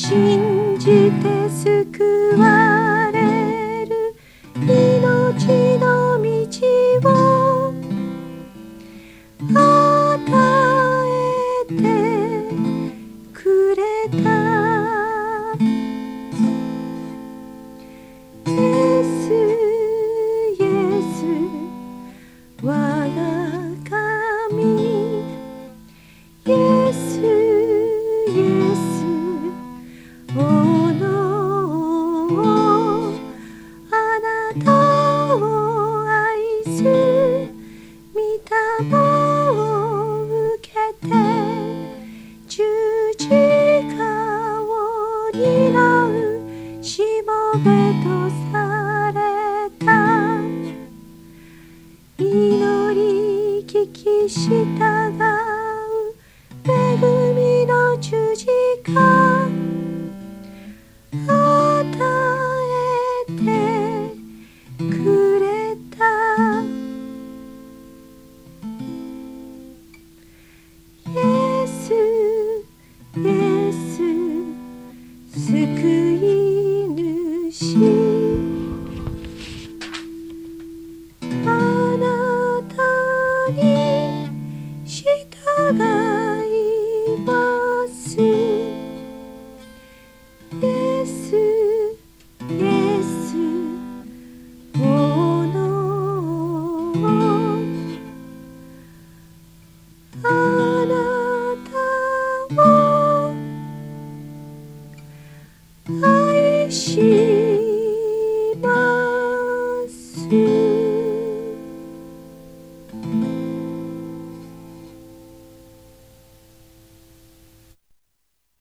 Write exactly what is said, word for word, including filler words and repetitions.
信じて救われる命の道を与えてくれた。イエスイエス我が神、イエスイエスおのあなたを愛す御霊を受けて十字架を担うしもべとされた。祈り聞き従う恵みの十字架与えてくれた。イエスイエス救い主、あなたに従います。イエスイエスおのあなたを愛し